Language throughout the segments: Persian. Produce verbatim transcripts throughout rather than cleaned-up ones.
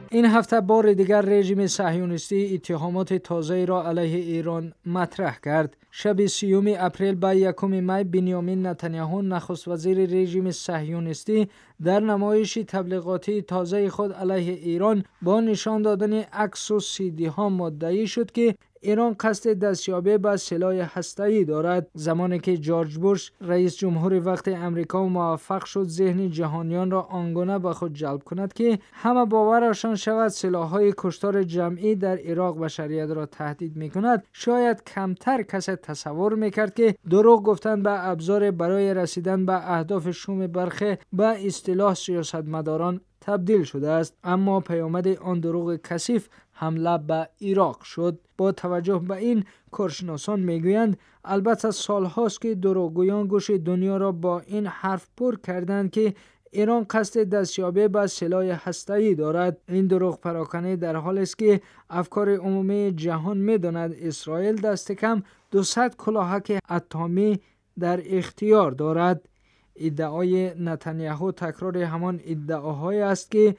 این هفته بار دیگر رژیم صهیونیستی اتهامات تازه را علیه ایران مطرح کرد. شب سیوم اپریل به یکم می بنیامین نتانیاهو نخست وزیر رژیم صهیونیستی در نمایش تبلیغاتی تازه خود علیه ایران با نشان دادن عکس و سیدی ها مدعی شد که ایران قصد دستیابی به سلاح هسته‌ای دارد، زمانی که جورج بوش رئیس جمهور وقت امریکا موفق شد ذهن جهانیان را آنگونه به خود جلب کند که همه باورشان شود سلاح‌های کشتار جمعی در عراق بشریت را تهدید می‌کند. شاید کمتر کسی تصور می‌کرد که دروغ گفتن به ابزار برای رسیدن به اهداف شوم برخی به اصطلاح سیاستمداران تبدیل شده است، اما پیامد آن دروغ کثیف حمله به عراق شد. با توجه به این، کارشناسان میگویند البته سالهاست که دروغگویان گوش دنیا را با این حرف پر کردند که ایران قصد دستیابی به سلاح هسته‌ای دارد. این دروغ پراکنی در حالی است که افکار عمومی جهان می‌داند اسرائیل دست کم دویست کلاهک اتمی در اختیار دارد. ادعای نتانیاهو تکرار همان ادعاهایی است که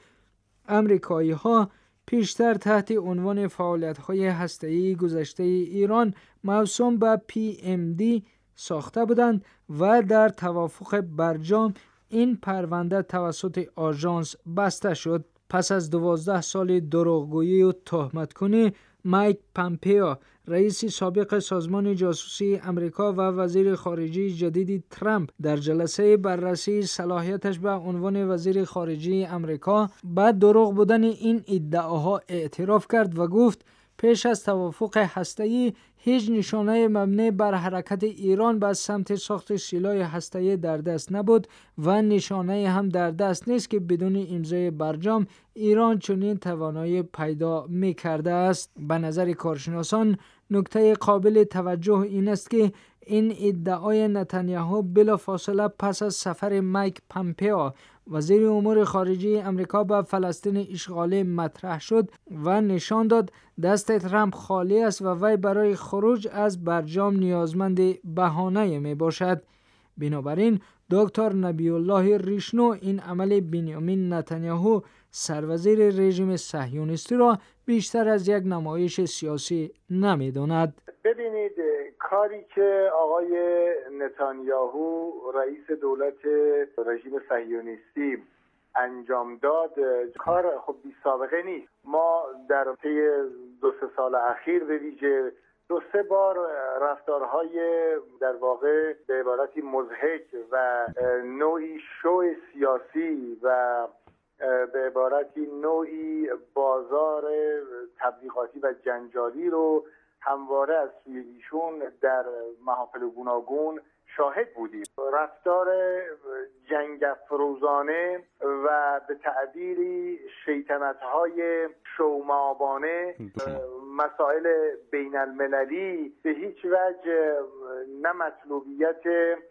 امریکایی‌ها پیشتر تحت عنوان فعالیت‌های هسته‌ای گذشته ایران موسوم به پی ام دی ساخته بودند و در توافق برجام این پرونده توسط آژانس بسته شد. پس از دوازده سال دروغگویی و تهمت‌کنی، مایک پامپئو رئیس سابق سازمان جاسوسی امریکا و وزیر خارجه جدید ترامپ در جلسه بررسی صلاحیتش به عنوان وزیر خارجه امریکا به دروغ بودن این ادعاها اعتراف کرد و گفت پیش از توافق هسته‌ای هیچ نشانه مبنی بر حرکت ایران به سمت ساخت سلاح هسته‌ای در دست نبود و نشانه هم در دست نیست که بدون امضای برجام ایران چنین توانایی پیدا می‌کرده است. به نظر کارشناسان نکته قابل توجه این است که این ادعای نتانیاهو بلافاصله پس از سفر مایک پامپئو وزیر امور خارجه امریکا به فلسطین اشغالی مطرح شد و نشان داد دست ترامپ خالی است و وی برای خروج از برجام نیازمند بهانه می باشد. بنابراین دکتر نبی الله ریشنو این عمل بنیامین نتانیاهو سروزیر رژیم صهیونیستی را بیشتر از یک نمایش سیاسی نمی‌داند. ببینید کاری که آقای نتانیاهو رئیس دولت رژیم صهیونیستی انجام داد کار خب بی سابقه نیست. ما در طی دو سه سال اخیر به ویژه دو سه بار رفتارهای در واقع به عبارتی مضحک و نوعی شو سیاسی و به عبارتی نوعی بازار تبلیغاتی و جنجالی رو همواره از سوی ایشون در محافل گوناگون شاهد بودیم. رفتار جنگ افروزانه و به تعبیری شیطنت‌های شومابانه، مسائل بین المللی به هیچ وجه نه مطلوبیت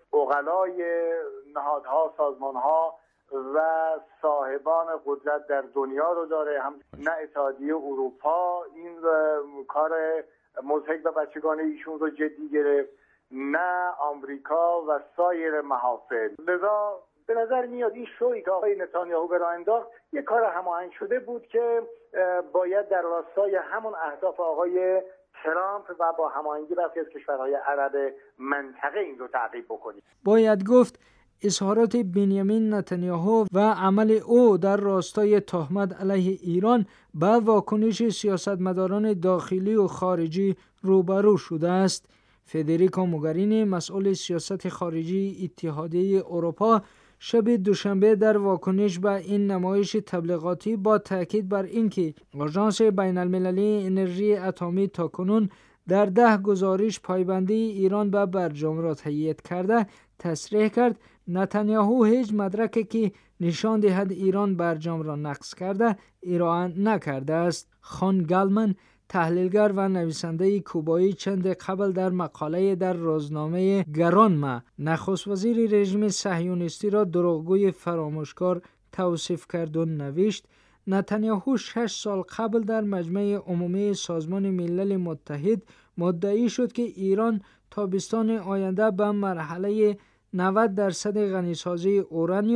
عقلای نهادها، سازمانها و صاحبان قدرت در دنیا رو داره، هم نه اتحادیه اروپا این کار مضحک و بچگانه ایشون رو جدی گرفت، نه آمریکا و سایر محافل. لذا به نظر میاد این شویی که آقای نتانیاهو به راه انداخت یک کار هماهنگ شده بود که باید در راستای همون اهداف آقای ترامپ و با هماهنگی برخی از کشورهای عرب منطقه این رو تعقیب بکنید. باید گفت اظهارات بنیامین نتانیاهو و عمل او در راستای تهمت علیه ایران به واکنش سیاستمداران داخلی و خارجی روبرو شده است. فدریکا موگرینی مسئول سیاست خارجی اتحادیه اروپا شب دوشنبه در واکنش به این نمایش تبلیغاتی با تاکید بر اینکه آژانس بین المللی انرژی اتمی تاکنون در ده گزارش پایبندی ایران به برجام را تایید کرده تصریح کرد نتانیاهو هیچ مدرکی که نشان دهد ایران برجام را نقض کرده ارائه نکرده است. خان گالمن تحلیلگر و نویسنده کوبایی چند قبل در مقاله در روزنامه گرانما نخست وزیر رژیم صهیونیستی را دروغگوی فراموشکار توصیف کرد و نوشت نتانیاهو شش سال قبل در مجمع عمومی سازمان ملل متحد مدعی شد که ایران تابستان آینده به مرحله نود درصد غنیسازی اورانیوم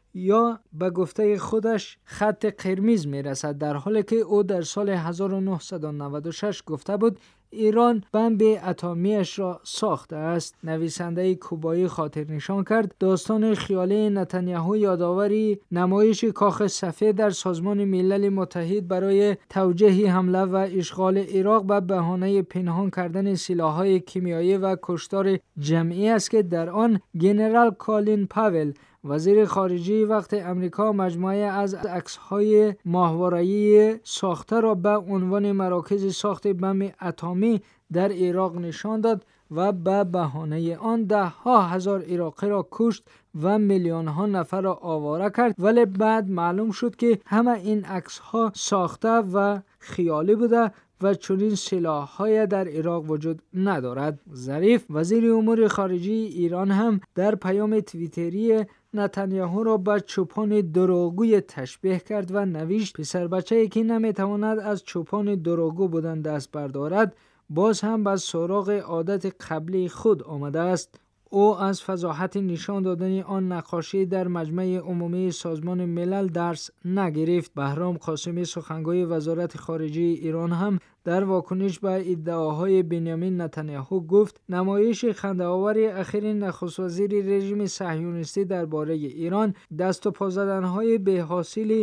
یا به گفته خودش خط قرمز می رسد، در حالی که او در سال هزار و نهصد و نود و شش گفته بود ایران بمب اتمیش را ساخته است. نویسنده کوبایی خاطر نشان کرد داستان خیالی نتانیاهو یادآوری نمایش کاخ سفید در سازمان ملل متحد برای توجیه حمله و اشغال عراق به بهانه پنهان کردن سلاح‌های کیمیایی و کشتار جمعی است که در آن ژنرال کالین پاول وزیر خارجه وقت امریکا مجموعه از عکس‌های ماهواره‌ای ساخته را به عنوان مراکز ساخت بمب اتمی در عراق نشان داد و به بهانه آن ده ها هزار عراقی را کشت و میلیون ها نفر را آواره کرد. ولی بعد معلوم شد که همه این عکس‌ها ساخته و خیالی بوده و چنین سلاح‌های در عراق وجود ندارد. ظریف وزیر امور خارجه ایران هم در پیام توییتری نتانیاهو را به چوپان دروغگوی تشبیه کرد و نوشت پسر بچه‌ای که نمیتواند از چوپان دروغگو بودن دست بردارد باز هم به سراغ عادت قبلی خود آمده است. او از فضاحت نشان دادن آن نقاشی در مجمع عمومی سازمان ملل درس نگرفت. بهرام قاسمی سخنگوی وزارت خارجه ایران هم در واکنش به ادعاهای بنیامین نتانیاهو گفت نمایش خنده‌آور اخیر نخست وزیر رژیم صهیونیستی درباره ایران دست و پا زدن‌های بی‌حاصل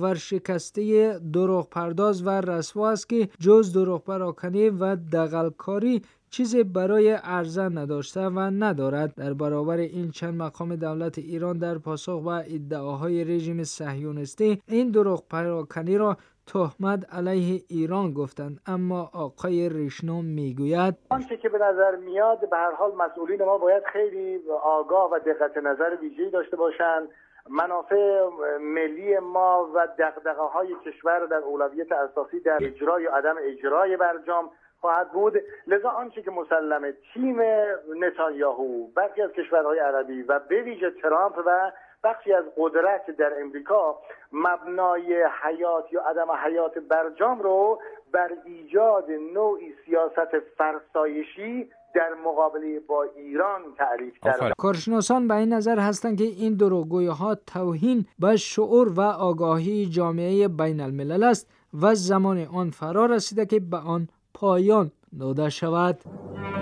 ورشکسته دروغ پرداز و رسوا است که جز دروغ پراکنی و دغل‌کاری چیزی برای عرضه نداشته و ندارد. در برابر این چند مقام دولت ایران در پاسخ به ادعاهای رژیم صهیونیستی این دروغ پراکنی را تهمت علیه ایران گفتند، اما آقای ریشنو میگوید آنچه که به نظر میاد به هر حال مسئولین ما باید خیلی آگاه و دقت نظر ویژه‌ای داشته باشند. منافع ملی ما و دغدغه‌های کشور در اولویت اساسی در اجرای و عدم اجرای برجام خواهد بود. لذا آنچه که مسلمه تیم نتانیاهو، برخی از کشورهای عربی و به ویژه ترامپ و بخشی از قدرت در امریکا مبنای حیات یا عدم حیات برجام رو بر ایجاد نوعی سیاست فرسایشی در مقابله با ایران تعریف کردند. کارشناسان به این نظر هستند که این دروغگویی‌ها توهین به شعور و آگاهی جامعه بین الملل است و زمان آن فرا رسیده که به آن پایان داده شود.